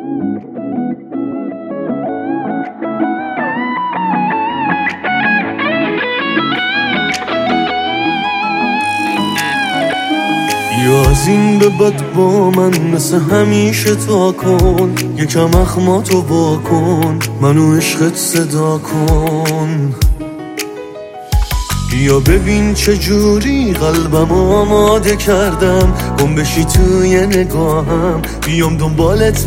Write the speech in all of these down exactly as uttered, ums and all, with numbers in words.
یا از این به بعد با من مثل همیشه تا کن، یکم اخماتو با کن، منو عشقت صدا کن. یا ببین چجوری قلبم آماده کردم، گم بشی توی نگاهم، بیام دنبالت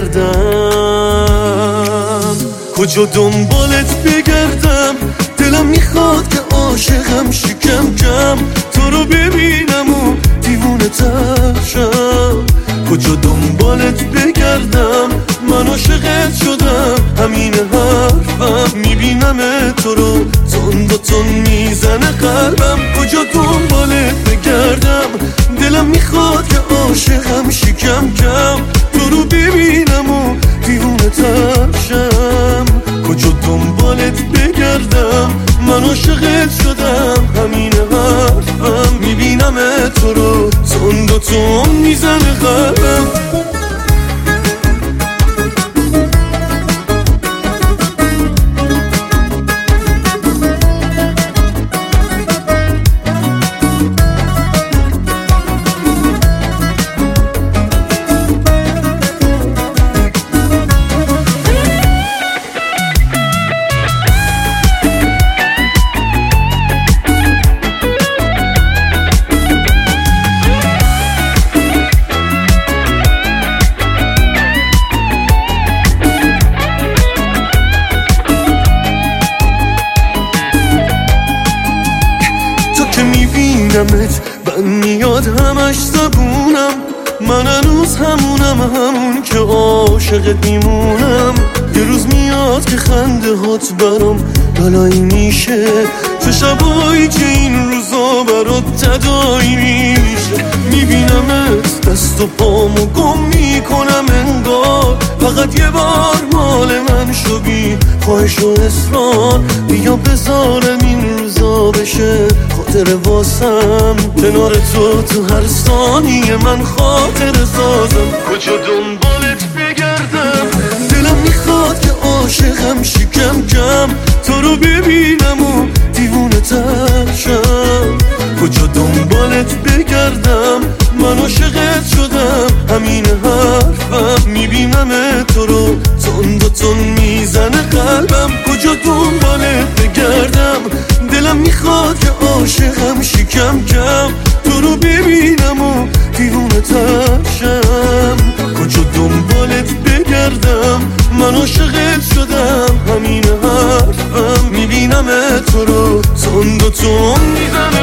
بگردم. کجا دنبالت بگردم؟ دلم میخواد که عاشقم شکم کم، تو رو ببینم و دیوونه تر شم. کجا دنبالت بگردم؟ من عاشقت شدم، همین حرفم، میبینم تو رو تند و تند میزنه قلبم. کجا دنبالت بگردم؟ دلم میخواد که عاشقم شکم کم، تو رو ببینم و دیوونه تر شم. کجا دنبالت بگردم؟ من عاشقت شدم، همین حرفم، میبینم تو رو تند و تند میزنه قلبم. میبینمت من میاد همش زبونم، من هنوز همونم، همون که عاشقت میمونم. یه روز میاد که خنده هات برام بلایی میشه، چه شبایی که این روزا برات تدایی میشه. میبینمت دست و پامو گم میکنم انگار، فقط یه بار مال من شو بی خواهش و اصرار. بیا بذارم این روزا بشه خاطر واسم، کنار تو تو هر ثانیه من خاطر سازم. کجا دنبالت بگردم؟ دلم میخواد که عاشقم شکم کم، تو رو ببینم و دیوونه تر شم. کجا دنبالت بگردم؟ من عاشقت شدم، همین حرفم، میبینم تو رو تند و تند میزنه قلبم. کجا دنبالت بگردم؟ دلم میخواد که عاشقم شکم کم، تو رو ببینم و دیوونه تر شم. کجا دنبالت بگردم؟ من عاشقت شدم، همین حرفم، میبینم تو رو تند و تند میزنه